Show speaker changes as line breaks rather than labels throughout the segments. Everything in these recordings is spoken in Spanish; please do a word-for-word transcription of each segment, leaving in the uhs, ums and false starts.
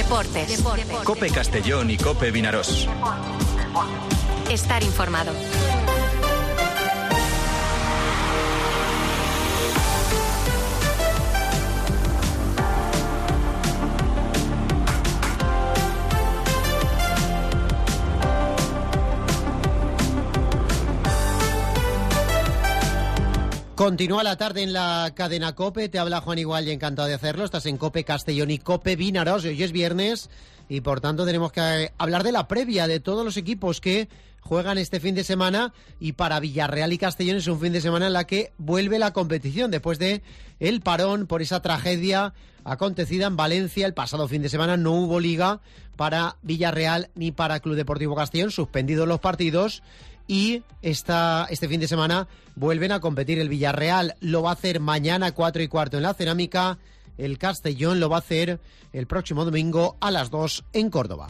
Deportes. Deportes.
COPE Castellón y COPE Vinarós.
Estar informado.
Continúa la tarde en la cadena COPE, te habla Juan Igual y encantado de hacerlo. Estás en COPE Castellón y COPE Vinarós. Hoy es viernes y por tanto tenemos que hablar de la previa de todos los equipos que juegan este fin de semana, y para Villarreal y Castellón es un fin de semana en la que vuelve la competición después de el parón por esa tragedia acontecida en Valencia. El pasado fin de semana no hubo liga para Villarreal ni para Club Deportivo Castellón, suspendidos los partidos. Y esta, este fin de semana vuelven a competir. El Villarreal lo va a hacer mañana cuatro y cuarto en la Cerámica. El Castellón lo va a hacer el próximo domingo a las dos en Córdoba.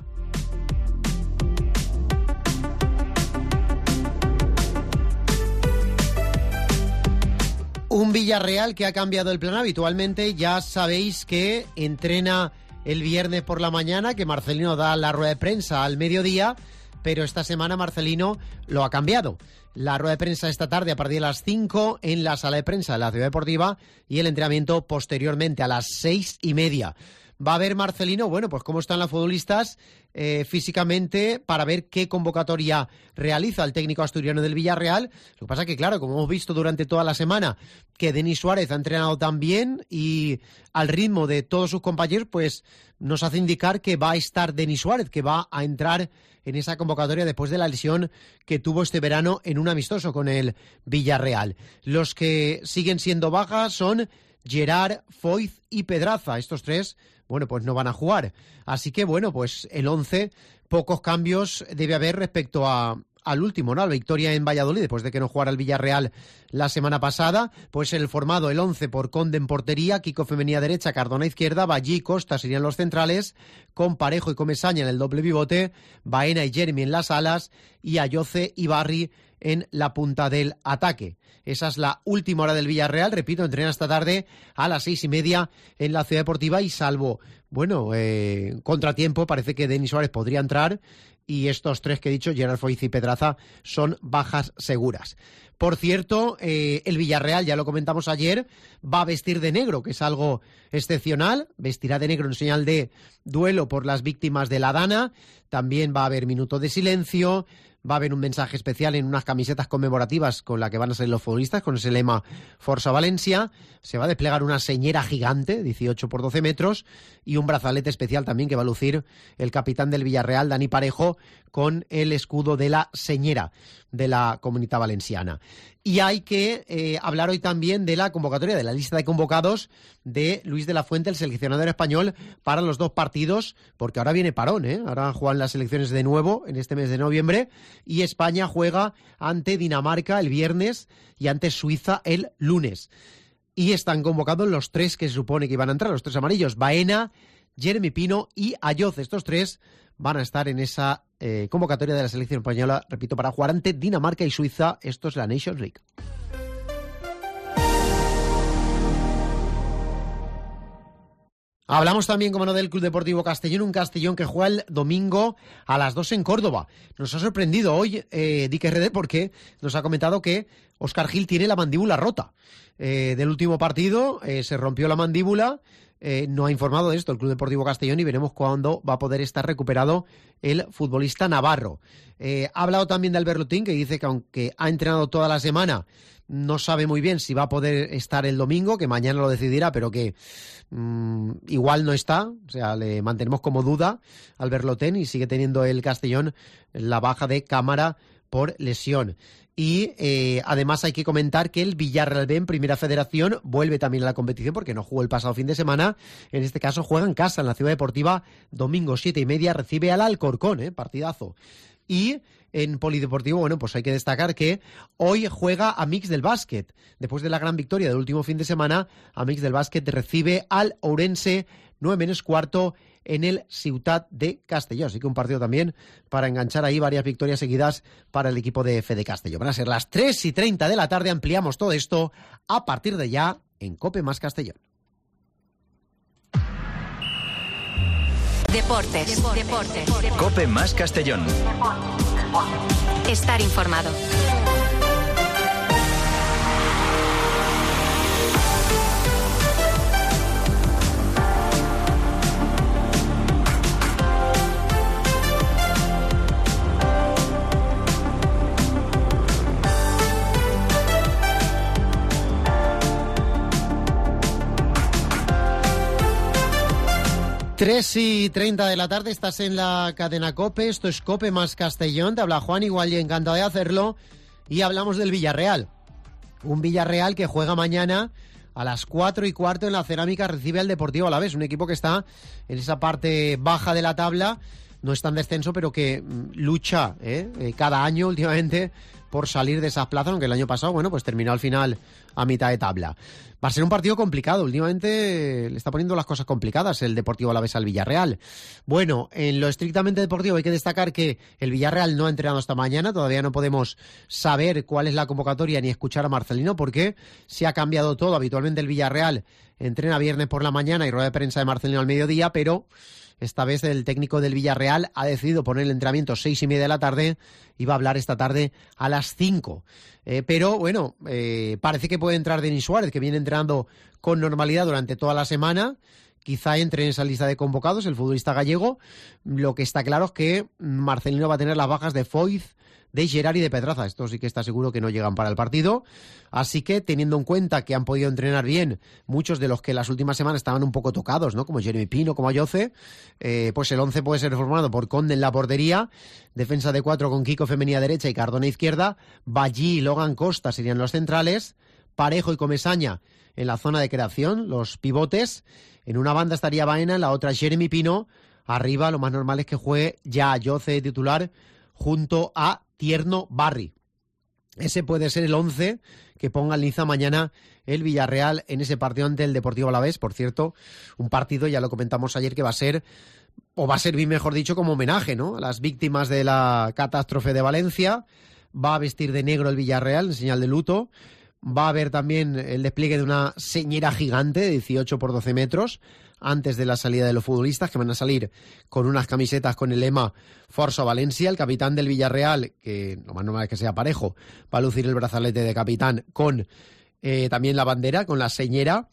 Un Villarreal que ha cambiado el plan. Habitualmente ya sabéis que entrena el viernes por la mañana, que Marcelino da la rueda de prensa al mediodía, pero esta semana Marcelino lo ha cambiado. La rueda de prensa esta tarde a partir de las cinco en la sala de prensa de la Ciudad Deportiva, y el entrenamiento posteriormente a las seis y media. Va a ver Marcelino, bueno, pues cómo están los futbolistas eh, físicamente, para ver qué convocatoria realiza el técnico asturiano del Villarreal. Lo que pasa es que, claro, como hemos visto durante toda la semana, que Denis Suárez ha entrenado tan bien y al ritmo de todos sus compañeros, pues nos hace indicar que va a estar Denis Suárez, que va a entrar en esa convocatoria después de la lesión que tuvo este verano en un amistoso con el Villarreal. Los que siguen siendo bajas son Gerard, Foyth y Pedraza. Estos tres, bueno, pues no van a jugar. Así que, bueno, pues el once, pocos cambios debe haber respecto a al último, ¿no? La victoria en Valladolid, después de que no jugara el Villarreal la semana pasada. Pues el formado, el once, por Conde en portería, Kiko Femenía derecha, Cardona izquierda, Ballí, Costa serían los centrales, con Parejo y Comesaña en el doble pivote, Baena y Jeremy en las alas, y Ayoce y Barry en la punta del ataque. Esa es la última hora del Villarreal. Repito, entrena esta tarde a las seis y media en la Ciudad Deportiva, y salvo, bueno, eh, contratiempo, parece que Denis Suárez podría entrar, y estos tres que he dicho, Gerard, Foyth y Pedraza, son bajas seguras. Por cierto, eh, el Villarreal, ya lo comentamos ayer, va a vestir de negro, que es algo excepcional. Vestirá de negro en señal de duelo por las víctimas de la Dana. También va a haber minuto de silencio. Va a haber un mensaje especial en unas camisetas conmemorativas con la que van a salir los futbolistas, con ese lema Forza Valencia. Se va a desplegar una señera gigante, dieciocho por doce metros, y un brazalete especial también que va a lucir el capitán del Villarreal, Dani Parejo, con el escudo de la señera de la Comunitat Valenciana. Y hay que eh, hablar hoy también de la convocatoria, de la lista de convocados de Luis de la Fuente, el seleccionador español, para los dos partidos, porque ahora viene parón, ¿eh? Ahora juegan las selecciones de nuevo en este mes de noviembre, y España juega ante Dinamarca el viernes y ante Suiza el lunes. Y están convocados los tres que se supone que iban a entrar, los tres amarillos: Baena, Jeremy Pino y Ayoce. Estos tres van a estar en esa eh, convocatoria de la selección española, repito, para jugar ante Dinamarca y Suiza. Esto es la Nations League. Hablamos también, como no, del Club Deportivo Castellón, un Castellón que juega el domingo a las dos en Córdoba. Nos ha sorprendido hoy eh, Dick R D, porque nos ha comentado que Óscar Gil tiene la mandíbula rota. Eh, del último partido eh, se rompió la mandíbula. Eh, no ha informado de esto el Club Deportivo Castellón, y veremos cuándo va a poder estar recuperado el futbolista navarro. Eh, ha hablado también de Albert Lotín, que dice que aunque ha entrenado toda la semana, no sabe muy bien si va a poder estar el domingo, que mañana lo decidirá, pero que mmm, igual no está. O sea, le mantenemos como duda al Albert Lotín, y sigue teniendo el Castellón la baja de Cámara por lesión. Y eh, además hay que comentar que el Villarreal B en Primera Federación vuelve también a la competición, porque no jugó el pasado fin de semana. En este caso juega en casa, en la Ciudad Deportiva, domingo siete y media, recibe al Alcorcón, ¿eh? Partidazo. Y en Polideportivo, bueno, pues hay que destacar que hoy juega Amics del Básquet. Después de la gran victoria del último fin de semana, Amics del Básquet recibe al Ourense, nueve menos cuarto, en el Ciutat de Castelló. Así que un partido también para enganchar ahí varias victorias seguidas para el equipo de F D Castelló. Van a ser las tres y treinta de la tarde. Ampliamos todo esto a partir de ya en COPE más Castellón.
Deportes. Deportes.
COPE más Castellón.
Estar informado.
tres y treinta de la tarde, estás en la cadena COPE, esto es COPE más Castellón, te habla Juan Igual, encantado de hacerlo, y hablamos del Villarreal. Un Villarreal que juega mañana a las cuatro y cuarto en la Cerámica, recibe al Deportivo Alavés, un equipo que está en esa parte baja de la tabla, no está en descenso, pero que lucha ¿eh? cada año últimamente por salir de esas plazas, aunque el año pasado, bueno, pues terminó al final a mitad de tabla. Va a ser un partido complicado, últimamente le está poniendo las cosas complicadas el Deportivo Alavés al Villarreal. Bueno, en lo estrictamente deportivo hay que destacar que el Villarreal no ha entrenado esta mañana, todavía no podemos saber cuál es la convocatoria ni escuchar a Marcelino porque se ha cambiado todo. Habitualmente el Villarreal entrena viernes por la mañana y rueda de prensa de Marcelino al mediodía, pero esta vez el técnico del Villarreal ha decidido poner el entrenamiento seis y media de la tarde y va a hablar esta tarde a las cinco. Eh, pero bueno, eh, parece que puede entrar Denis Suárez, que viene entrenando con normalidad durante toda la semana. Quizá entre en esa lista de convocados el futbolista gallego. Lo que está claro es que Marcelino va a tener las bajas de Foyth, de Gerard y de Pedraza. Esto sí que está seguro que no llegan para el partido. Así que, teniendo en cuenta que han podido entrenar bien muchos de los que las últimas semanas estaban un poco tocados, ¿no? Como Jeremy Pino, como Ayoce, eh, pues el once puede ser formado por Conde en la portería, defensa de cuatro con Kiko Femenía derecha y Cardona izquierda, Ballí y Logan Costa serían los centrales, Parejo y Comesaña en la zona de creación, los pivotes. En una banda estaría Baena, en la otra Jeremy Pino. Arriba lo más normal es que juegue ya Ayoce de titular junto a Tierno Barri. Ese puede ser el once que ponga en liza mañana el Villarreal en ese partido ante el Deportivo Alavés. Por cierto, un partido, ya lo comentamos ayer, que va a ser, o va a servir, mejor dicho, como homenaje, ¿no?, a las víctimas de la catástrofe de Valencia. Va a vestir de negro el Villarreal en señal de luto. Va a haber también el despliegue de una señera gigante de dieciocho por doce metros antes de la salida de los futbolistas, que van a salir con unas camisetas con el lema Forza Valencia. El capitán del Villarreal, que lo más normal es que sea Parejo, va a lucir el brazalete de capitán con eh, también la bandera, con la señera.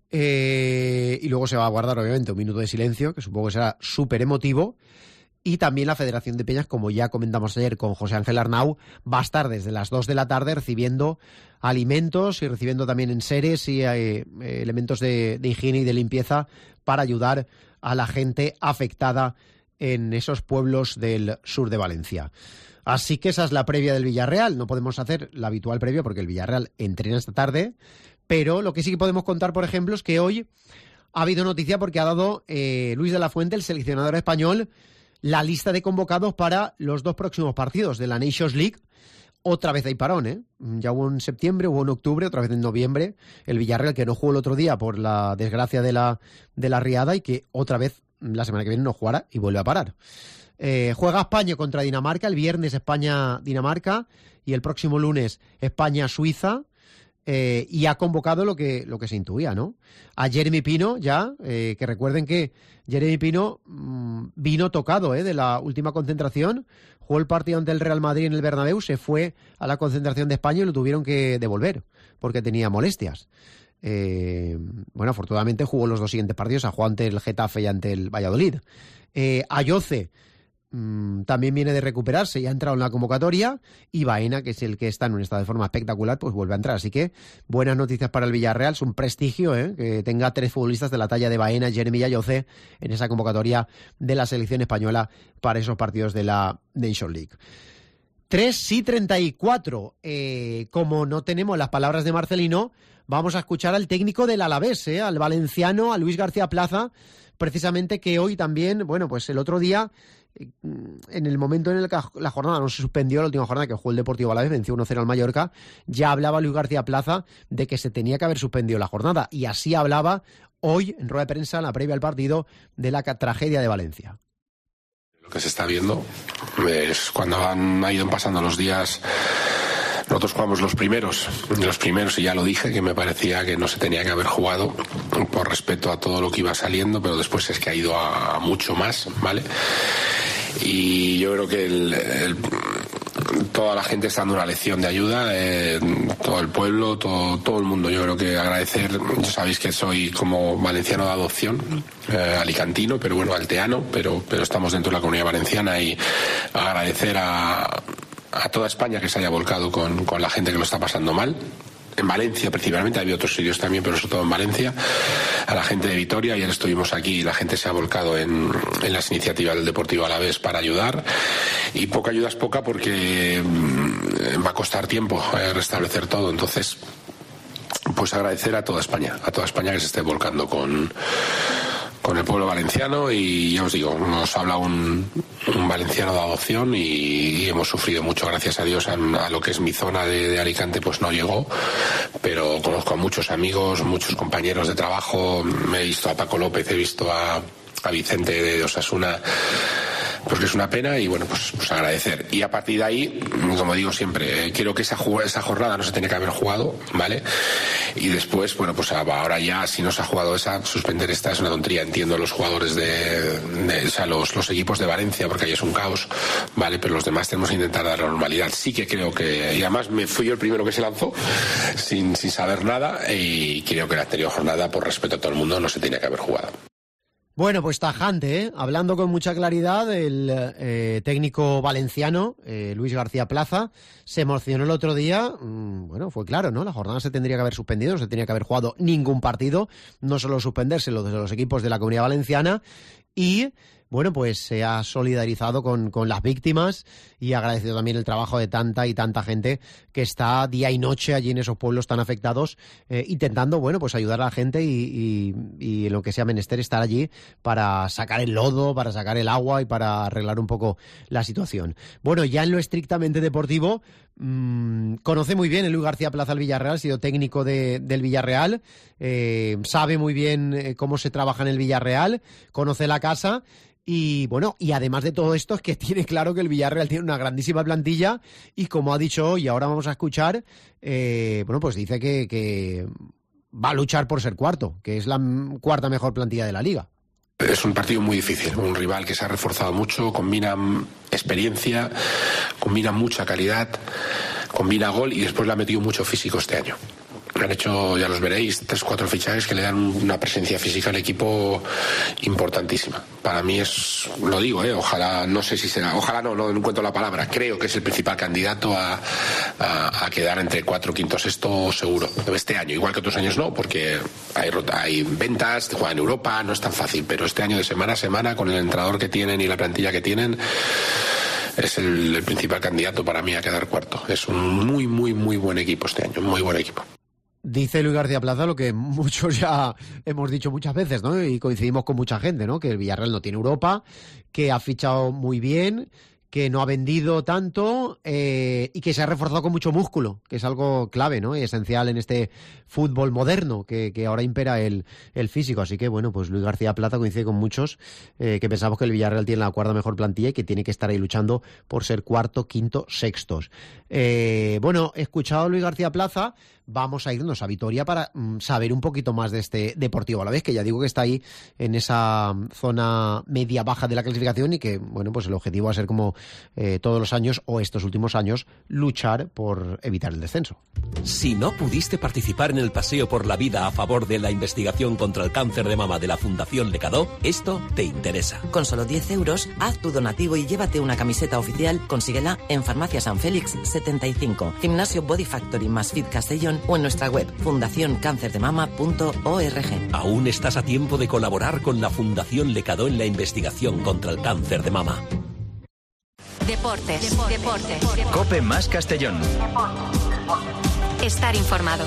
Eh, y luego se va a guardar, obviamente, un minuto de silencio, que supongo que será súper emotivo. Y también la Federación de Peñas, como ya comentamos ayer con José Ángel Arnau, va a estar desde las dos de la tarde recibiendo alimentos y recibiendo también enseres y eh, elementos de, de higiene y de limpieza para ayudar a la gente afectada en esos pueblos del sur de Valencia. Así que esa es la previa del Villarreal. No podemos hacer la habitual previa porque el Villarreal entrena esta tarde, pero lo que sí que podemos contar, por ejemplo, es que hoy ha habido noticia porque ha dado eh, Luis de la Fuente, el seleccionador español, la lista de convocados para los dos próximos partidos de la Nations League. Otra vez hay parón, ¿eh? Ya hubo en septiembre, hubo en octubre, otra vez en noviembre. El Villarreal, que no jugó el otro día por la desgracia de la, de la riada, y que otra vez la semana que viene no jugará y vuelve a parar. Eh, juega España contra Dinamarca, el viernes España-Dinamarca y el próximo lunes España-Suiza. Eh, y ha convocado lo que, lo que se intuía, ¿no? A Jeremy Pino ya, eh, que recuerden que Jeremy Pino mmm, vino tocado eh, de la última concentración, jugó el partido ante el Real Madrid en el Bernabéu, se fue a la concentración de España y lo tuvieron que devolver porque tenía molestias. Eh, bueno, afortunadamente jugó los dos siguientes partidos, ha jugado ante el Getafe y ante el Valladolid. Eh, Ayoce Mm, también viene de recuperarse y ha entrado en la convocatoria, y Baena, que es el que está en un estado de forma espectacular, pues vuelve a entrar. Así que buenas noticias para el Villarreal. Es un prestigio ¿eh? que tenga tres futbolistas de la talla de Baena, Jeremy y Ayoce en esa convocatoria de la selección española para esos partidos de la Nations League. tres y treinta y cuatro. Eh, como no tenemos las palabras de Marcelino, vamos a escuchar al técnico del Alavés, ¿eh? al valenciano, a Luis García Plaza, precisamente, que hoy también, bueno, pues el otro día, en el momento en el que la jornada no se suspendió, la última jornada que jugó el Deportivo Alavés, venció uno cero al Mallorca, ya hablaba Luis García Plaza de que se tenía que haber suspendido la jornada, y así hablaba hoy en rueda de prensa, en la previa al partido, de la tragedia de Valencia.
Lo que se está viendo es cuando han ido pasando los días, Nosotros jugamos los primeros, los primeros y ya lo dije, que me parecía que no se tenía que haber jugado por respeto a todo lo que iba saliendo, pero después es que ha ido a, a mucho más, ¿vale? Y yo creo que el, el, toda la gente está dando una lección de ayuda, eh, todo el pueblo, todo, todo el mundo. Yo creo que agradecer, ya sabéis que soy como valenciano de adopción, eh, alicantino, pero bueno, alteano, pero, pero estamos dentro de la Comunidad Valenciana, y agradecer a, a toda España que se haya volcado con, con la gente que lo está pasando mal. En Valencia principalmente, ha habido otros sitios también, pero sobre todo en Valencia, a la gente de Vitoria. Ayer estuvimos aquí y la gente se ha volcado en, en las iniciativas del Deportivo Alavés para ayudar, y poca ayuda es poca porque mmm, va a costar tiempo eh, restablecer todo. Entonces, pues agradecer a toda España, a toda España que se esté volcando con con el pueblo valenciano, y ya os digo, nos habla un, un valenciano de adopción, y, y hemos sufrido mucho, gracias a Dios, a, a lo que es mi zona de, de Alicante, pues no llegó, pero conozco a muchos amigos, muchos compañeros de trabajo, me he visto a Paco López, he visto a, a Vicente de Osasuna, pues que es una pena, y bueno, pues, pues agradecer. Y a partir de ahí, como digo siempre, eh, creo que esa, esa jornada no se tenía que haber jugado, ¿vale? Y después, bueno, pues ahora ya, si no se ha jugado esa, suspender esta es una tontería. Entiendo a los jugadores de, de o sea, los, los equipos de Valencia, porque ahí es un caos, ¿vale? Pero los demás tenemos que intentar dar la normalidad. Sí que creo que, y además me fui yo el primero que se lanzó, sin, sin saber nada, y creo que la anterior jornada, por respeto a todo el mundo, no se tenía que haber jugado.
Bueno, pues tajante, ¿eh? Hablando con mucha claridad, el eh, técnico valenciano, eh, Luis García Plaza, se emocionó el otro día. Mmm, bueno, fue claro, ¿no? La jornada se tendría que haber suspendido, no se tenía que haber jugado ningún partido, no solo suspenderse los de los equipos de la Comunidad Valenciana, y bueno, pues se ha solidarizado con, con las víctimas, y ha agradecido también el trabajo de tanta y tanta gente que está día y noche allí en esos pueblos tan afectados, eh, intentando, bueno, pues ayudar a la gente, y, y, y en lo que sea menester estar allí para sacar el lodo, para sacar el agua y para arreglar un poco la situación. Bueno, ya en lo estrictamente deportivo, mmm, conoce muy bien el Luis García Plaza el Villarreal, ha sido técnico de, del Villarreal, eh, sabe muy bien eh, cómo se trabaja en el Villarreal, conoce la casa. Y bueno, y además de todo esto, es que tiene claro que el Villarreal tiene una grandísima plantilla, y como ha dicho hoy, ahora vamos a escuchar, eh, bueno, pues dice que, que va a luchar por ser cuarto, que es la cuarta mejor plantilla de la liga.
Es un partido muy difícil, un rival que se ha reforzado mucho, combina experiencia, combina mucha calidad, combina gol, y después le ha metido mucho físico este año. Han hecho, ya los veréis, tres, cuatro fichajes que le dan una presencia física al equipo importantísima. Para mí es, lo digo, eh, ojalá, no sé si será, ojalá no, no encuentro la palabra, creo que es el principal candidato a, a, a quedar entre cuatro, quinto, sexto, seguro. Este año, igual que otros años no, porque hay, hay ventas, juegan en Europa, no es tan fácil, pero este año de semana a semana, con el entrenador que tienen y la plantilla que tienen, es el, el principal candidato para mí a quedar cuarto. Es un muy, muy, muy buen equipo este año, muy buen equipo.
Dice Luis García Plaza lo que muchos ya hemos dicho muchas veces, ¿no? Y coincidimos con mucha gente, ¿no? Que el Villarreal no tiene Europa, que ha fichado muy bien, que no ha vendido tanto, eh, y que se ha reforzado con mucho músculo, que es algo clave, ¿no? Y esencial en este fútbol moderno que, que ahora impera el, el físico. Así que, bueno, pues Luis García Plaza coincide con muchos eh, que pensamos que el Villarreal tiene la cuarta mejor plantilla y que tiene que estar ahí luchando por ser cuarto, quinto, sextos. Eh, bueno, he escuchado a Luis García Plaza. Vamos a irnos a Vitoria para mm, saber un poquito más de este Deportivo Alavés, que ya digo que está ahí en esa zona media-baja de la clasificación, y que, bueno, pues el objetivo va a ser, como eh, todos los años o estos últimos años, luchar por evitar el descenso.
Si no pudiste participar en el paseo por la vida a favor de la investigación contra el cáncer de mama de la Fundación Lecadó, esto te interesa.
Con solo diez euros, haz tu donativo y llévate una camiseta oficial. Consíguela en Farmacia San Félix setenta y cinco, Gimnasio Body Factory más Fit Castellón, o en nuestra web fundación cáncer de mama punto org.
Aún estás a tiempo de colaborar con la Fundación Lecadó en la investigación contra el cáncer de mama.
Deportes, deportes, deportes.
COPE más Castellón.
Estar informado.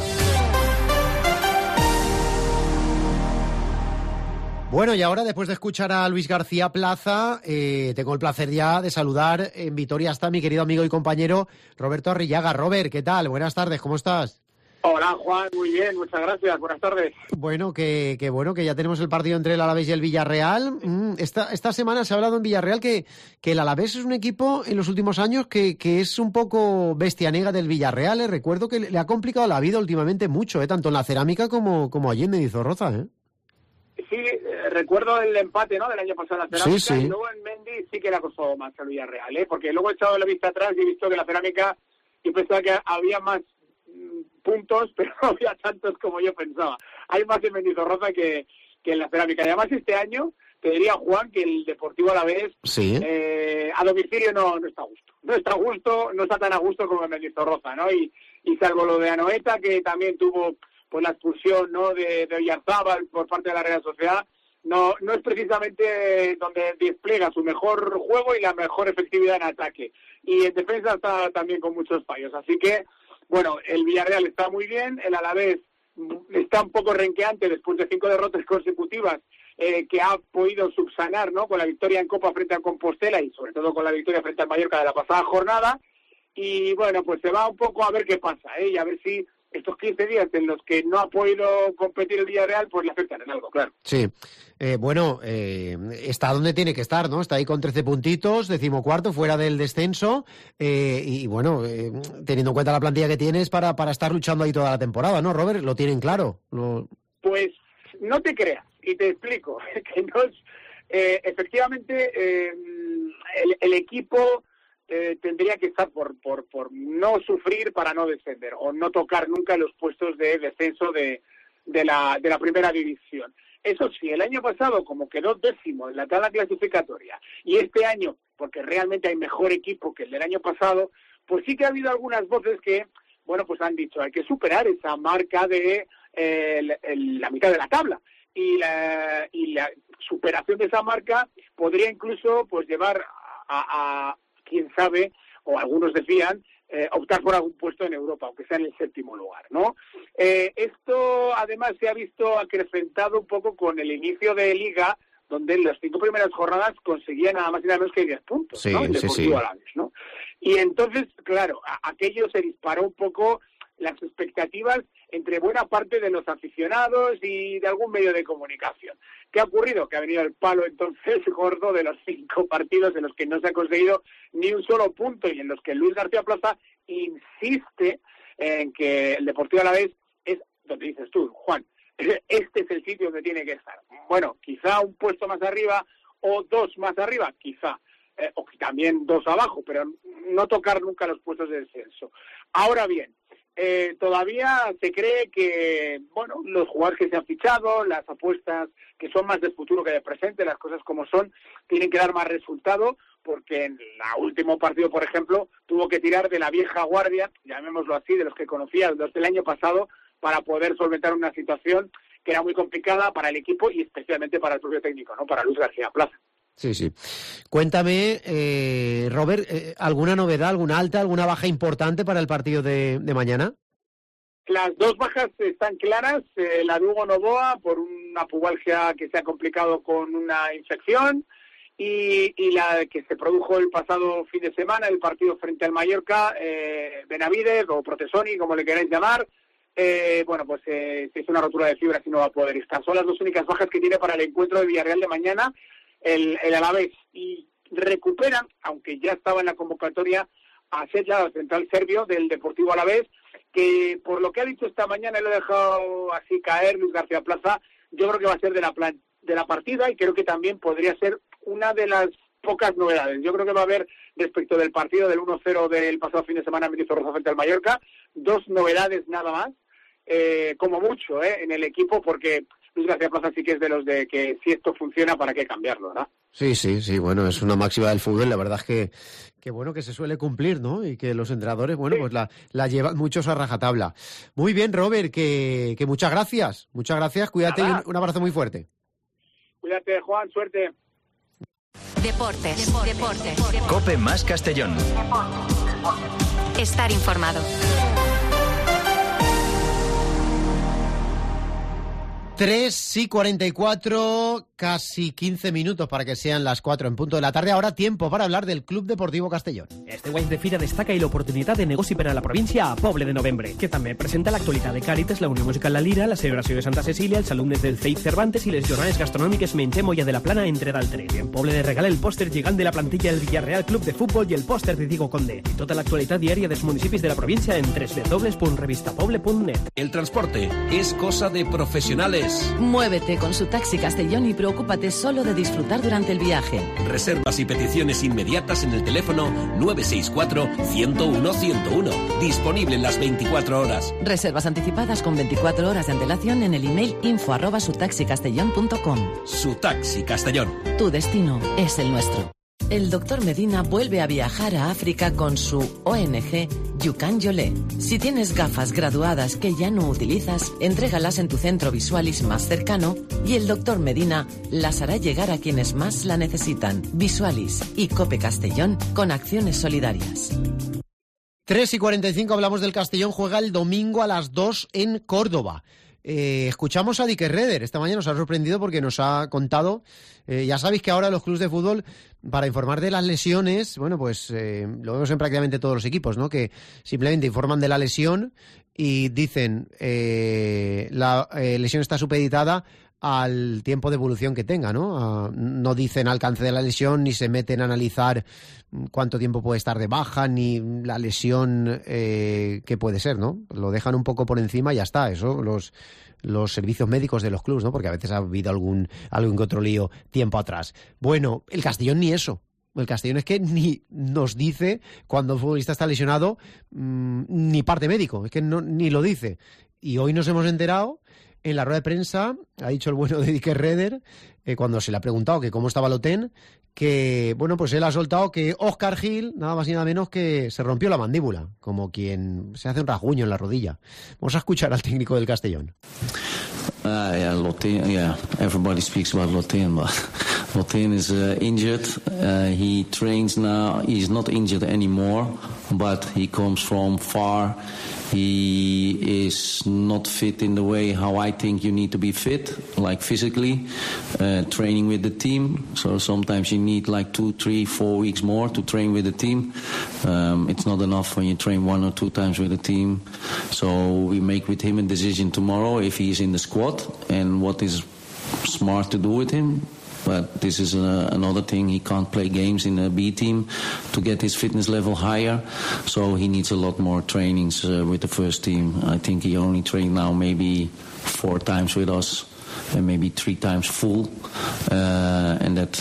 Bueno, y ahora, después de escuchar a Luis García Plaza, eh, tengo el placer ya de saludar en Vitoria hasta mi querido amigo y compañero Roberto Arrillaga. Robert, ¿qué tal? Buenas tardes, ¿cómo estás?
Hola Juan, muy bien, muchas gracias, buenas tardes.
Bueno, que, que bueno, que ya tenemos el partido entre el Alavés y el Villarreal. Mm, esta, esta semana se ha hablado en Villarreal que, que el Alavés es un equipo en los últimos años que, que es un poco bestia negra del Villarreal. ¿eh? Recuerdo que le ha complicado la vida últimamente mucho, ¿eh? tanto en la cerámica como, como allí en Mendizorroza. ¿eh?
Sí, eh, recuerdo el empate, ¿no?, del año pasado en la cerámica,
sí, sí.
Y luego en Mendy sí que le ha costado más al Villarreal, ¿eh? Porque luego he echado la vista atrás y he visto que la cerámica, yo pensaba que había más puntos, pero no había tantos como yo pensaba. Hay más en Mendizorroza que, que en la cerámica. Y además este año, te diría, Juan, que el Deportivo Alavés
sí.
eh, a domicilio no, no está a gusto. No está a gusto, no está tan a gusto como en Mendizorroza, ¿no? Y, y salvo lo de Anoeta, que también tuvo pues la expulsión, ¿no?, de, de Oyarzábal por parte de la Real Sociedad, no, no es precisamente donde despliega su mejor juego y la mejor efectividad en ataque. Y en defensa está también con muchos fallos. Así que bueno, el Villarreal está muy bien, el Alavés está un poco renqueante después de cinco derrotas consecutivas eh, que ha podido subsanar, ¿no?, con la victoria en Copa frente a Compostela y sobre todo con la victoria frente al Mallorca de la pasada jornada. Y bueno, pues se va un poco a ver qué pasa, ¿eh? Y a ver si estos quince días en los que no ha podido competir el Villarreal, pues le afectan en algo, claro.
Sí, eh, bueno, eh, está donde tiene que estar, ¿no? Está ahí con trece puntitos, decimocuarto, fuera del descenso, eh, y bueno, eh, teniendo en cuenta la plantilla que tienes para, para estar luchando ahí toda la temporada, ¿no, Robert? Lo tienen claro. Lo...
Pues no te creas, y te explico, que no es, eh, efectivamente eh, el, el equipo... Eh, tendría que estar por, por, por no sufrir para no descender o no tocar nunca los puestos de descenso de, de, la, de la primera división. Eso sí, el año pasado, como quedó décimo en la tabla clasificatoria, y este año, porque realmente hay mejor equipo que el del año pasado, pues sí que ha habido algunas voces que, bueno, pues han dicho, hay que superar esa marca de eh, el, el, la mitad de la tabla. Y la, y la superación de esa marca podría incluso pues llevar a, a quién sabe, o algunos decían, eh, optar por algún puesto en Europa, aunque sea en el séptimo lugar, ¿no? Eh, esto, además, se ha visto acrecentado un poco con el inicio de Liga, donde en las cinco primeras jornadas conseguía nada más y nada menos que diez puntos,
sí,
¿no? El
sí,
Deportivo
sí.
Alavés, ¿no? Y entonces, claro, a, aquello se disparó un poco las expectativas entre buena parte de los aficionados y de algún medio de comunicación. ¿Qué ha ocurrido? Que ha venido el palo entonces gordo de los cinco partidos en los que no se ha conseguido ni un solo punto y en los que Luis García Plaza insiste en que el Deportivo Alavés es donde dices tú, Juan, este es el sitio donde tiene que estar. Bueno, quizá un puesto más arriba o dos más arriba, quizá, eh, o también dos abajo, pero no tocar nunca los puestos de descenso. Ahora bien, Eh, todavía se cree que, bueno, los jugadores que se han fichado, las apuestas que son más del futuro que del presente, las cosas como son, tienen que dar más resultado, porque en el último partido, por ejemplo, tuvo que tirar de la vieja guardia, llamémoslo así, de los que conocía, los del año pasado, para poder solventar una situación que era muy complicada para el equipo y especialmente para el propio técnico, ¿no?, para Luis García Plaza.
Sí, sí. Cuéntame, eh, Robert, eh, ¿alguna novedad, alguna alta, alguna baja importante para el partido de, de mañana?
Las dos bajas están claras. Eh, la de Hugo Novoa por una pubalgia que se ha complicado con una infección y, y la que se produjo el pasado fin de semana, el partido frente al Mallorca, eh, Benavidez o Protesoni, como le queráis llamar. Eh, bueno, pues eh, se hizo una rotura de fibras y no va a poder estar. Son las dos únicas bajas que tiene para el encuentro de Villarreal de mañana. El, el Alavés, y recuperan, aunque ya estaba en la convocatoria, a Sedla, el central serbio del Deportivo Alavés, que por lo que ha dicho esta mañana, lo ha dejado así caer Luis García Plaza, yo creo que va a ser de la, plan, de la partida y creo que también podría ser una de las pocas novedades. Yo creo que va a haber, respecto del partido del uno cero del pasado fin de semana en Mendizorroza frente al Mallorca, dos novedades nada más, eh, como mucho, eh, en el equipo, porque Luis García Plaza sí que es de los de que si esto funciona, ¿para qué cambiarlo, verdad?
Sí, sí, sí, bueno, es una máxima del fútbol, la verdad es que, que bueno, que se suele cumplir, ¿no? Y que los entrenadores, bueno, sí, pues la, la llevan muchos a rajatabla. Muy bien, Robert, que, que muchas gracias, muchas gracias, cuídate y un, un abrazo muy fuerte.
Cuídate, Juan, suerte.
Deportes, deportes, deportes, deportes.
COPE más Castellón.
Estar informado.
tres y cuarenta y cuatro, casi quince minutos para que sean las cuatro en punto de la tarde. Ahora tiempo para hablar del Club Deportivo Castellón.
Este guany de fira destaca i l'oportunitat de negoci per a la província a Poble de Novembre, que també presenta l'actualitat de Càritas, la Unió Musical La Lira, la celebració de Santa Cecília, els alumnes del C E I Cervantes i les jornades gastronòmiques Mengem Olla de la Plana, entre d'altres. I en Poble de regala el pòster gigant de la plantilla del Villarreal Club de Futbol i el pòster de Diego Conde. I tota l'actualitat diària dels municipis de la província en doble u doble u doble u punt revistapoble punt net.
El transporte es cosa de profesionales.
Muévete con su taxi Castellón y preocúpate solo de disfrutar durante el viaje.
Reservas y peticiones inmediatas en el teléfono nueve seis cuatro, ciento uno, ciento uno. Disponible en las veinticuatro horas.
Reservas anticipadas con veinticuatro horas de antelación en el email info arroba sutaxicastellón punto com.
Su Taxi Castellón.
Tu destino es el nuestro. El doctor Medina vuelve a viajar a África con su O N G Yukan Yolé. Si tienes gafas graduadas que ya no utilizas, entrégalas en tu centro Visualis más cercano y el doctor Medina las hará llegar a quienes más la necesitan. Visualis y Cope Castellón con acciones solidarias.
tres y cuarenta y cinco hablamos del Castellón, juega el domingo a las dos en Córdoba. Eh, escuchamos a Dique Reder. Esta mañana nos ha sorprendido porque nos ha contado, eh, ya sabéis que ahora los clubes de fútbol, para informar de las lesiones, bueno, pues eh, lo vemos en prácticamente todos los equipos, ¿no? Que simplemente informan de la lesión y dicen eh, la eh, lesión está supeditada al tiempo de evolución que tenga, ¿no? A, no dicen alcance de la lesión, ni se meten a analizar cuánto tiempo puede estar de baja, ni la lesión eh, que puede ser, ¿no? Lo dejan un poco por encima y ya está. Eso, los, los servicios médicos de los clubes, ¿no? Porque a veces ha habido algún, algún que otro lío tiempo atrás. Bueno, el Castellón ni eso. El Castellón es que ni nos dice cuando un futbolista está lesionado, mmm, ni parte médico, es que no, ni lo dice. Y hoy nos hemos enterado, en la rueda de prensa, ha dicho el bueno de Dique Reder, eh, cuando se le ha preguntado que cómo estaba Lotén, que, bueno, pues él ha soltado que Óscar Gil, nada más y nada menos que se rompió la mandíbula, como quien se hace un rasguño en la rodilla. Vamos a escuchar al técnico del Castellón.
Uh, yeah, Lotén, yeah, everybody speaks about Lotén, but Lotén is uh, injured. Uh, he trains now. He's not injured anymore, but he comes from far. He is not fit in the way how I think you need to be fit, like physically, uh, training with the team. So sometimes you need like two, three, four weeks more to train with the team. Um, it's not enough when you train one or two times with the team. So we make with him a decision tomorrow if he is in the squad and what is smart to do with him. But this is uh, another thing. He can't play games in a B team to get his fitness level higher. So he needs a lot more trainings uh, with the first team. I think he only trained now maybe four times with us and maybe three times full. Uh, and that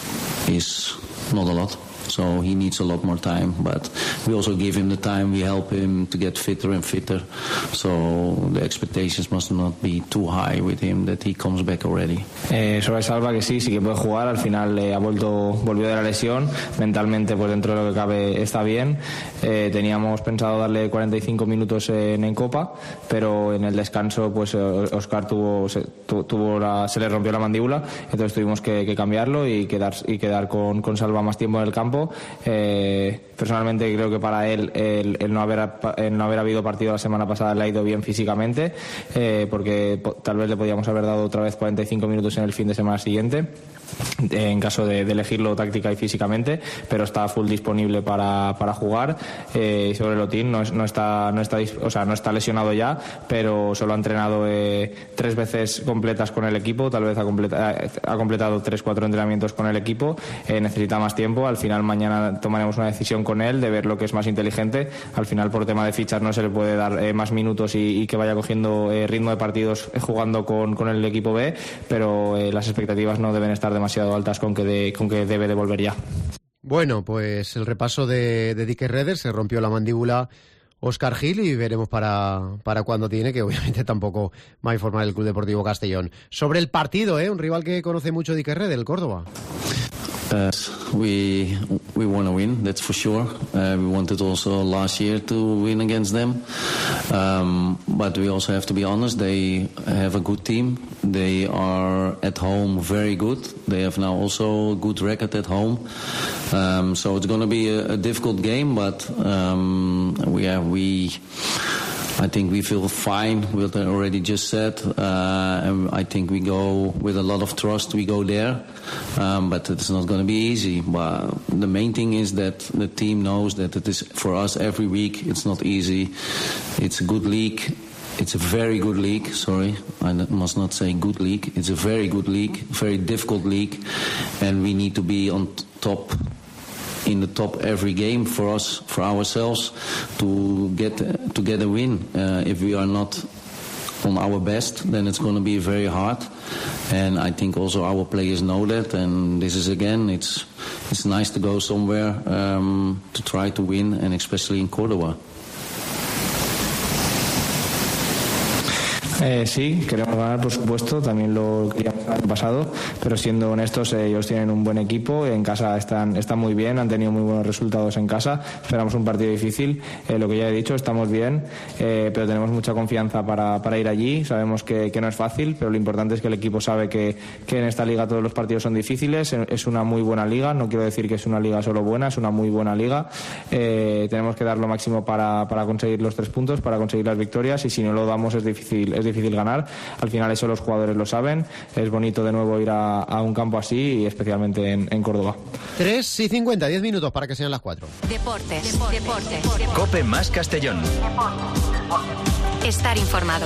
is not a lot. So he needs a lot more time, but we also give him the time, we help him to get fitter and fitter. So the expectations must not be too high with him that he comes back already.
Eh, sobre Salva que sí, sí que puede jugar, al final eh, ha vuelto, volvió de la lesión, mentalmente pues dentro de lo que cabe está bien. Eh, teníamos pensado darle cuarenta y cinco minutos en, en Copa, pero en el descanso pues Óscar tuvo, se, tu, tuvo la, se le rompió la mandíbula, entonces tuvimos que, que cambiarlo y quedar, y quedar con, con Salva más tiempo en el campo. Eh, personalmente creo que para él el, el, no haber, el no haber habido partido la semana pasada le ha ido bien físicamente, eh, porque po, tal vez le podíamos haber dado otra vez cuarenta y cinco minutos en el fin de semana siguiente, eh, en caso de, de elegirlo táctica y físicamente, pero está full disponible para, para jugar. Eh, sobre Lotín no, no, está, no, está, o sea, no está lesionado ya, pero solo ha entrenado eh, tres veces completas con el equipo, tal vez ha, completa, ha completado tres, cuatro entrenamientos con el equipo, eh, necesita más tiempo. Al final mañana tomaremos una decisión con él de ver lo que es más inteligente. Al final por tema de fichas no se le puede dar eh, más minutos y, y que vaya cogiendo eh, ritmo de partidos eh, jugando con, con el equipo B, pero eh, las expectativas no deben estar demasiado altas con que, de, con que debe de volver ya.
Bueno, pues el repaso de, de Dique Reder, se rompió la mandíbula Óscar Gil y veremos para, para cuándo tiene, que obviamente tampoco va a informar el Club Deportivo Castellón. Sobre el partido, ¿eh? Un rival que conoce mucho Dique Reder, el Córdoba.
Uh, we we want to win, that's for sure. Uh, we wanted also last year to win against them, um, but we also have to be honest. They have a good team. They are at home very good. They have now also a good record at home. Um, so it's going to be a, a difficult game, but um, we have we. I think we feel fine with what I already just said. Uh, and I think we go with a lot of trust. We go there, um, but it's not going to be easy. But the main thing is that the team knows that it is for us every week. It's not easy. It's a good league. It's a very good league. Sorry, I must not say good league. It's a very good league, very difficult league, and we need to be on top. In the top every game for us, for ourselves, to get to get a win. Uh, if we are not on our best, then it's going to be very hard. And I think also our players know that. And this is again, it's it's nice to go somewhere um, to try to win, and especially in Córdoba.
Eh, sí, queremos ganar, por supuesto, también lo queríamos el año pasado, pero siendo honestos, eh, ellos tienen un buen equipo, en casa están, están muy bien, han tenido muy buenos resultados en casa, esperamos un partido difícil, eh, lo que ya he dicho, estamos bien, eh, pero tenemos mucha confianza para, para ir allí, sabemos que, que no es fácil, pero lo importante es que el equipo sabe que, que en esta liga todos los partidos son difíciles, es una muy buena liga, no quiero decir que es una liga solo buena, es una muy buena liga, eh, tenemos que dar lo máximo para, para conseguir los tres puntos, para conseguir las victorias, y si no lo damos es difícil, es difícil ganar. Al final eso los jugadores lo saben. Es bonito de nuevo ir a, a un campo así, y especialmente en, en Córdoba.
tres y cincuenta, diez minutos para que sean las cuatro.
Deportes, deportes, deportes.
Cope más Castellón.
Estar informado.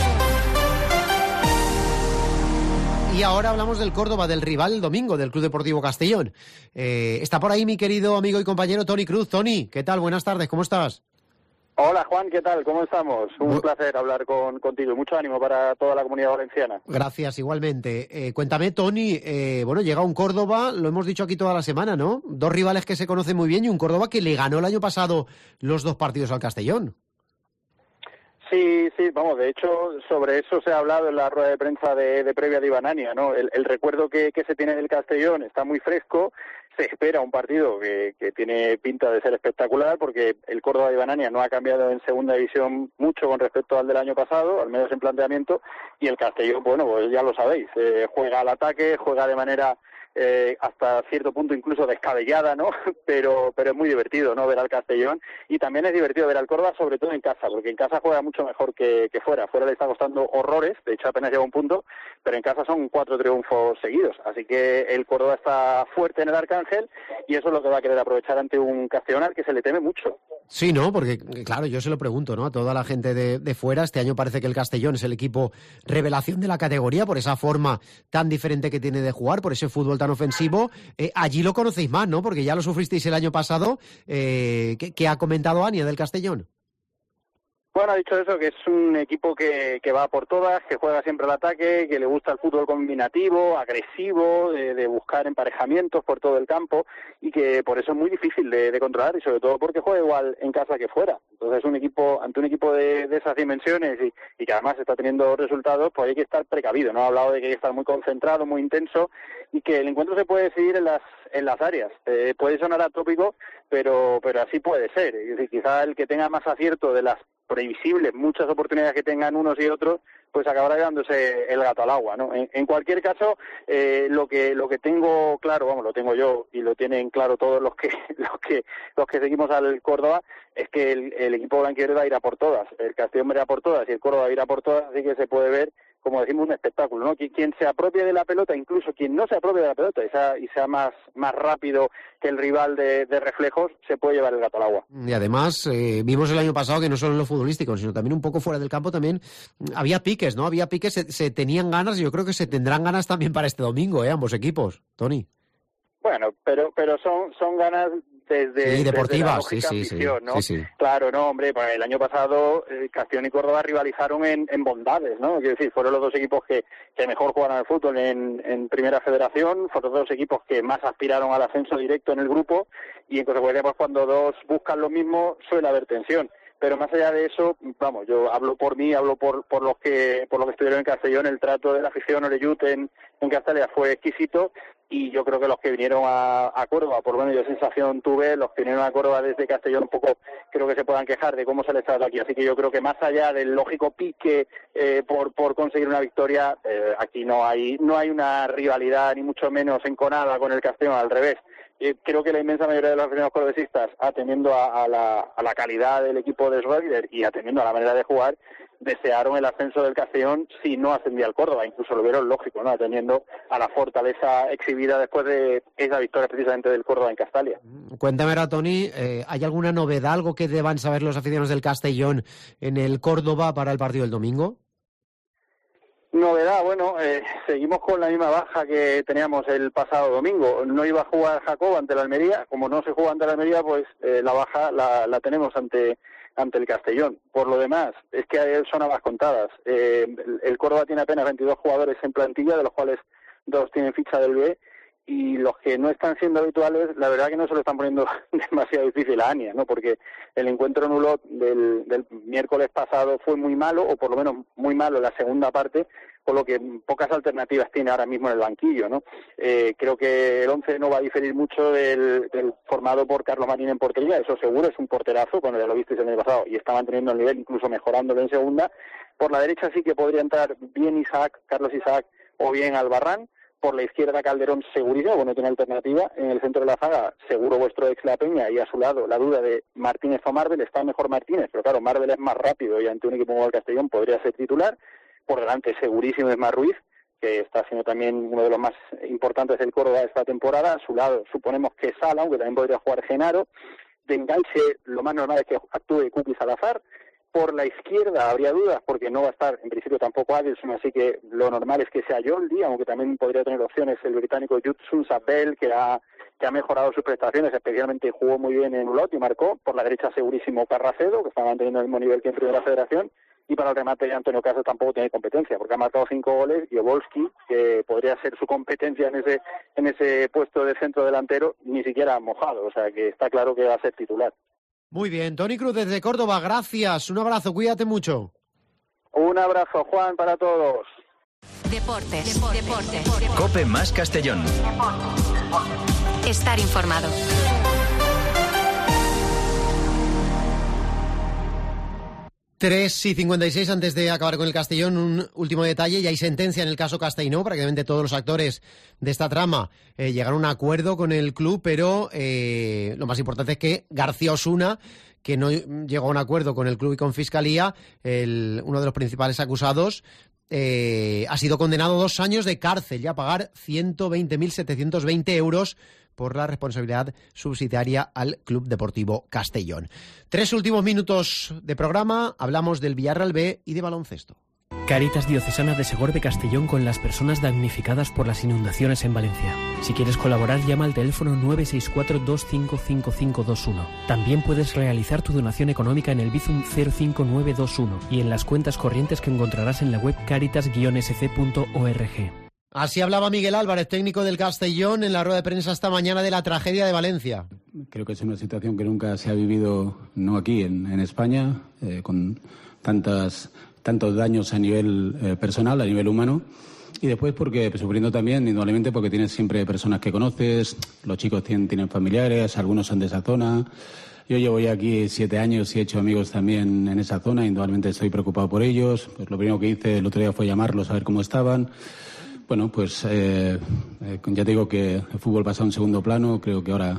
Y ahora hablamos del Córdoba, del rival el domingo del Club Deportivo Castellón. Eh, está por ahí mi querido amigo y compañero Toni Cruz. Toni, ¿qué tal? Buenas tardes, ¿cómo estás?
Hola Juan, ¿qué tal? ¿Cómo estamos? Un Bu- placer hablar con, contigo y mucho ánimo para toda la comunidad valenciana.
Gracias, igualmente. Eh, cuéntame, Toni, eh, bueno, llega un Córdoba, lo hemos dicho aquí toda la semana, ¿no? Dos rivales que se conocen muy bien y un Córdoba que le ganó el año pasado los dos partidos al Castellón.
Sí, sí, vamos, de hecho, sobre eso se ha hablado en la rueda de prensa de, de previa de Ibanania, ¿no? El, el recuerdo que, que se tiene del Castellón está muy fresco. Se espera un partido que, que tiene pinta de ser espectacular, porque el Córdoba de Ibanania no ha cambiado en segunda división mucho con respecto al del año pasado, al menos en planteamiento, y el Castellón, bueno, pues ya lo sabéis, eh, juega al ataque, juega de manera eh, hasta cierto punto incluso descabellada, ¿no? Pero pero es muy divertido, ¿no? Ver al Castellón, y también es divertido ver al Córdoba, sobre todo en casa, porque en casa juega mucho mejor que, que fuera. Fuera le está costando horrores, de hecho apenas lleva un punto, pero en casa son cuatro triunfos seguidos, así que el Córdoba está fuerte en el Arcángel, y eso es lo que va a querer aprovechar ante un Castellón al que se le teme mucho.
Sí, ¿no? Porque, claro, yo se lo pregunto, ¿no? A toda la gente de, de fuera, este año parece que el Castellón es el equipo revelación de la categoría, por esa forma tan diferente que tiene de jugar, por ese fútbol tan ofensivo. Eh, allí lo conocéis más, ¿no? Porque ya lo sufristeis el año pasado. Eh, ¿qué, qué ha comentado Ania del Castellón?
Bueno, ha dicho eso, que es un equipo que, que va por todas, que juega siempre al ataque, que le gusta el fútbol combinativo, agresivo, de, de buscar emparejamientos por todo el campo, y que por eso es muy difícil de, de controlar, y sobre todo porque juega igual en casa que fuera. Entonces, un equipo ante un equipo de, de esas dimensiones y, y que además está teniendo resultados, pues hay que estar precavido, ¿no? Ha hablado de que hay que estar muy concentrado, muy intenso, y que el encuentro se puede decidir en las en las áreas. Eh, puede sonar atópico, pero pero así puede ser. Es decir, quizá el que tenga más acierto de las previsibles muchas oportunidades que tengan unos y otros, pues acabará llevándose el gato al agua, ¿no? En, en cualquier caso, eh, lo que lo que tengo claro, vamos, lo tengo yo y lo tienen claro todos los que los que los que seguimos al Córdoba, es que el, el equipo blanquivioleta va a ir a por todas, el Castellón va a ir a por todas y el Córdoba va a ir a por todas, así que se puede ver, como decimos, un espectáculo, ¿no? Quien, quien se apropie de la pelota, incluso quien no se apropie de la pelota y sea, y sea más, más rápido que el rival de, de reflejos, se puede llevar el gato al agua.
Y además, eh, vimos el año pasado que no solo en lo futbolístico, sino también un poco fuera del campo también había piques, ¿no? Había piques, se, se tenían ganas, y yo creo que se tendrán ganas también para este domingo, ¿eh? Ambos equipos, Toni.
Bueno, pero pero son son ganas desde,
sí, deportivas,
desde la
sí, sí,
ambición,
sí,
¿no?
sí, sí.
Claro, no, hombre, pues el año pasado eh, Castellón y Córdoba rivalizaron en, en bondades, ¿no? Quiero decir, fueron los dos equipos que, que mejor jugaron al fútbol en, en Primera Federación, fueron los dos equipos que más aspiraron al ascenso directo en el grupo, y en consecuencia, pues cuando dos buscan lo mismo, suele haber tensión. Pero más allá de eso, vamos, yo hablo por mí, hablo por por los que por los que estuvieron en Castellón, el trato de la afición Orellut en, en Castalia fue exquisito, y yo creo que los que vinieron a, a Córdoba, por lo menos yo sensación tuve, los que vinieron a Córdoba desde Castellón un poco creo que se puedan quejar de cómo se les trata aquí, así que yo creo que más allá del lógico pique eh, por por conseguir una victoria, eh, aquí no hay no hay una rivalidad ni mucho menos enconada con el Castellón, al revés. Eh, creo que la inmensa mayoría de los aficionados cordobesistas, atendiendo a, a, la, a la calidad del equipo de Schroeder y atendiendo a la manera de jugar, desearon el ascenso del Castellón si no ascendía al Córdoba, incluso lo vieron lógico, ¿no? Atendiendo a la fortaleza exhibida después de esa victoria precisamente del Córdoba en Castalia.
Cuéntame ahora, Toni, eh, ¿hay alguna novedad, algo que deban saber los aficionados del Castellón en el Córdoba para el partido del domingo?
Novedad, bueno, eh, seguimos con la misma baja que teníamos el pasado domingo. No iba a jugar Jacob ante la Almería, como no se juega ante la Almería, pues eh, la baja la, la tenemos ante ante el Castellón. Por lo demás, es que son habas contadas. Eh, el, el Córdoba tiene apenas veintidós jugadores en plantilla, de los cuales dos tienen ficha del B, y los que no están siendo habituales, la verdad que no se lo están poniendo demasiado difícil a Ania, ¿no? Porque el encuentro nulo del, del miércoles pasado fue muy malo, o por lo menos muy malo la segunda parte, con lo que pocas alternativas tiene ahora mismo en el banquillo, ¿no? Eh, creo que el once no va a diferir mucho del, del formado por Carlos Marín en portería, eso seguro, es un porterazo, cuando ya lo visteis el año pasado, y está manteniendo el nivel, incluso mejorándolo en segunda. Por la derecha sí que podría entrar bien Isaac, Carlos Isaac, o bien Albarrán. Por la izquierda Calderón segurísimo, bueno, no tiene alternativa. En el centro de la zaga, seguro vuestro ex La Peña, y a su lado la duda de Martínez o Marvel. Está mejor Martínez, pero claro, Marvel es más rápido y ante un equipo como el Castellón podría ser titular. Por delante segurísimo es más Ruiz, que está siendo también uno de los más importantes del Córdoba esta temporada. A su lado suponemos que Sala, aunque también podría jugar Genaro. De enganche lo más normal es que actúe Kuki Salazar. Por la izquierda habría dudas porque no va a estar en principio tampoco Adelson, así que lo normal es que sea Yoldi, aunque también podría tener opciones el británico Jutsun Sabel, que ha, que ha mejorado sus prestaciones, especialmente jugó muy bien en Ulot y marcó. Por la derecha segurísimo Carracedo, que está manteniendo el mismo nivel que en Primera Federación, y para el remate Antonio Casas tampoco tiene competencia, porque ha marcado cinco goles, y Obolski, que podría ser su competencia en ese, en ese puesto de centro delantero, ni siquiera ha mojado, o sea que está claro que va a ser titular.
Muy bien, Toni Cruz desde Córdoba, gracias, un abrazo, cuídate mucho.
Un abrazo, Juan, para todos.
Deportes, deportes, deportes.
COPE más Castellón.
Estar informado.
tres y cincuenta y seis, antes de acabar con el Castellón, un último detalle. Ya hay sentencia en el caso Castelló. Prácticamente todos los actores de esta trama eh, llegaron a un acuerdo con el club, pero eh, lo más importante es que García Osuna, que no llegó a un acuerdo con el club y con Fiscalía, el, uno de los principales acusados, eh, ha sido condenado a dos años de cárcel y a pagar ciento veinte mil setecientos veinte euros por la responsabilidad subsidiaria al Club Deportivo Castellón. Tres últimos minutos de programa, hablamos del Villarreal B y de baloncesto.
Cáritas Diocesana de Segorbe Castellón con las personas damnificadas por las inundaciones en Valencia. Si quieres colaborar, llama al teléfono nueve seis cuatro dos cinco cinco cinco dos uno. También puedes realizar tu donación económica en el Bizum cero cinco nueve dos uno y en las cuentas corrientes que encontrarás en la web caritas guion s c punto org.
Así hablaba Miguel Álvarez, técnico del Castellón, en la rueda de prensa esta mañana de la tragedia de Valencia.
Creo que es una situación que nunca se ha vivido, no aquí, en, en España, eh, con tantas, tantos daños a nivel eh, personal, a nivel humano. Y después porque pues, sufriendo también, indudablemente, porque tienes siempre personas que conoces, los chicos tienen, tienen familiares, algunos son de esa zona. Yo llevo ya aquí siete años y he hecho amigos también en esa zona, indudablemente estoy preocupado por ellos. Pues lo primero que hice el otro día fue llamarlos a ver cómo estaban. Bueno, pues eh, eh, ya te digo que el fútbol pasa a un segundo plano. Creo que ahora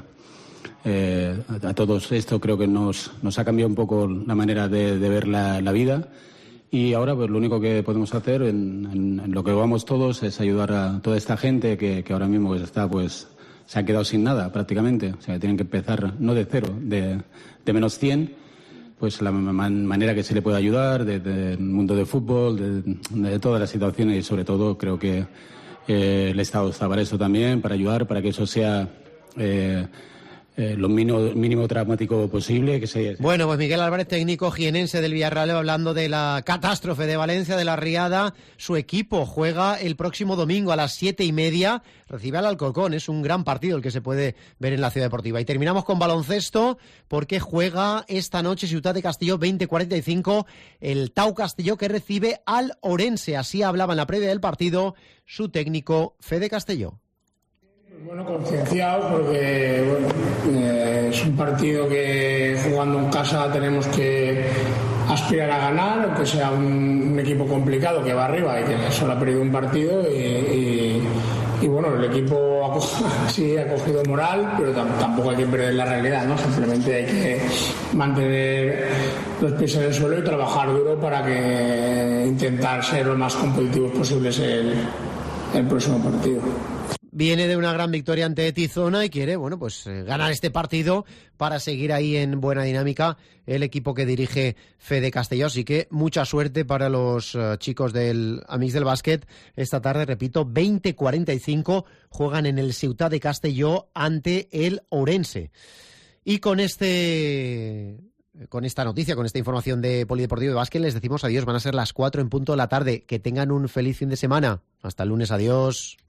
eh, a, a todos esto creo que nos, nos ha cambiado un poco la manera de, de ver la, la vida. Y ahora pues lo único que podemos hacer en, en, en lo que vamos todos es ayudar a toda esta gente que, que ahora mismo pues, está pues se ha quedado sin nada prácticamente. O sea, tienen que empezar no de cero, de, de menos cien. Pues la man- manera que se le puede ayudar del de mundo del fútbol, de, de todas las situaciones, y sobre todo creo que eh, el Estado está para eso también, para ayudar, para que eso sea eh, eh, lo mínimo, mínimo traumático posible. Que se...
Bueno, pues Miguel Álvarez, técnico jienense del Villarreal, hablando de la catástrofe de Valencia, de la riada. Su equipo juega el próximo domingo a las siete y media, recibe al Alcorcón. Es un gran partido el que se puede ver en la Ciudad Deportiva. Y terminamos con baloncesto, porque juega esta noche Ciutat de Castelló veinte cuarenta y cinco, el Tau Castelló, que recibe al Orense. Así hablaba en la previa del partido su técnico Fede Castelló.
Bueno, concienciado porque bueno, eh, es un partido que jugando en casa tenemos que aspirar a ganar, aunque sea un, un equipo complicado que va arriba y que solo ha perdido un partido, y, y, y bueno, el equipo ha cogido, sí ha cogido moral, pero tampoco hay que perder la realidad, ¿no? Simplemente hay que mantener los pies en el suelo y trabajar duro para que intentar ser lo más competitivos posibles el, el próximo partido.
Viene de una gran victoria ante Tizona y quiere, bueno, pues eh, ganar este partido para seguir ahí en buena dinámica el equipo que dirige Fede Castelló. Así que mucha suerte para los uh, chicos del Amics del Básquet. Esta tarde, repito, veinte cuarenta y cinco juegan en el Ciutat de Castelló ante el Ourense. Y con este... Con esta noticia, con esta información de Polideportivo de Básquet, les decimos adiós. Van a ser las cuatro en punto de la tarde. Que tengan un feliz fin de semana. Hasta el lunes, adiós.